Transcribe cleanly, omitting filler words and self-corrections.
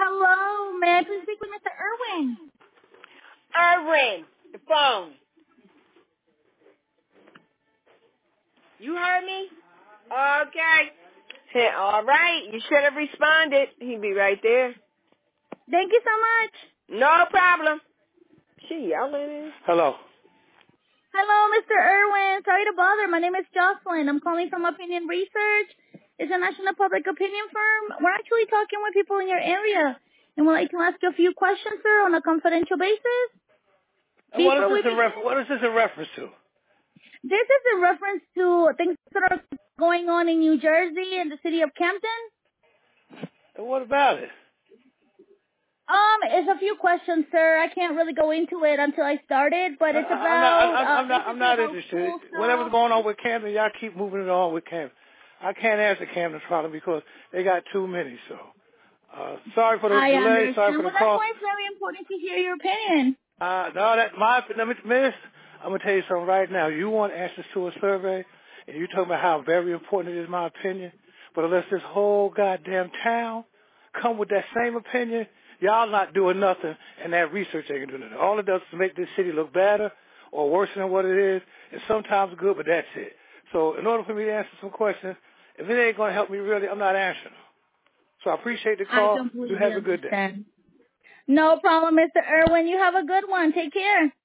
Hello, may I please speak with Mr. Irwin? Irwin, the phone. You heard me? Okay. Hey, all right. You should have responded. He'd be right there. Thank you so much. No problem. She yelling. Hello. Hello, Mr. Irwin. Sorry to bother. My name is Jocelyn. I'm calling from Opinion Research. It's a national public opinion firm. We're actually talking with people in your area, and we'd like to ask you a few questions, sir, on a confidential basis. What is this in reference to? This is in reference to things that are going on in New Jersey and the city of Camden. And what about it? It's a few questions, sir. I can't really go into it until I started, but it's about... I'm not interested. Whatever's going on with Camden, y'all keep moving it on with Camden. I can't answer Camden's problem because they got too many, so... sorry for the delay, sorry for the call. That's why it's very important to hear your opinion. Miss, I'm going to tell you something right now. You want answers to a survey, and you talking about how very important it is, my opinion, but unless this whole goddamn town come with that same opinion, y'all not doing nothing, and that research ain't going to do nothing. All it does is make this city look better or worse than what it is. It's sometimes good, but that's it. So in order for me to answer some questions, if it ain't going to help me really, I'm not answering them. So I appreciate the call. You have a good day. No problem, Mr. Irwin. You have a good one. Take care.